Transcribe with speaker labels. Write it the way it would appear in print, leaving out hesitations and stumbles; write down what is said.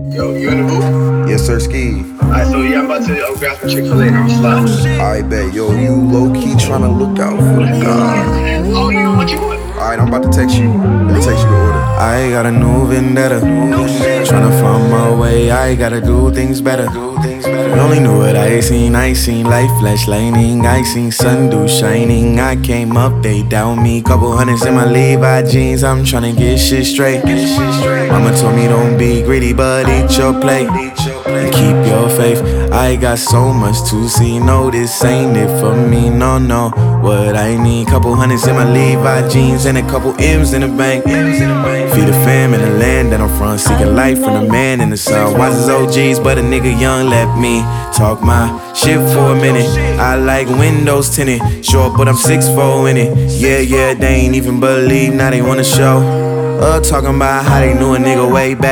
Speaker 1: Yo, you in the booth?
Speaker 2: Yes, sir, Ski.
Speaker 1: Alright, so yeah, I'm about to grab some Chick-fil-A and I'm sliding.
Speaker 2: I bet, yo, you low-key tryna look out for the guy.
Speaker 1: Oh, you know what you want?
Speaker 2: Alright, I'm about to text you. I'll text you the order. I got a new vendetta. Tryna find my way, I gotta do things better. You only knew what I seen life flash lightning. I seen sun do shining. I came up, they doubt me. Couple hundreds in my Levi jeans, I'm tryna get shit straight. Mama told me don't be greedy, but eat your plate and keep your faith. I got so much to see, no, this ain't it for me, no. What I need, couple hundreds in my Levi jeans and a couple M's in the bank. Feed the fam in the land that I'm from, seeking life from the man in the sun. Wise as OGs, but a nigga young, let me talk my shit for a minute. I like windows tinted, short but I'm 6'4" in it. Yeah, they ain't even believe, now they wanna show. Talking about how they knew a nigga way back.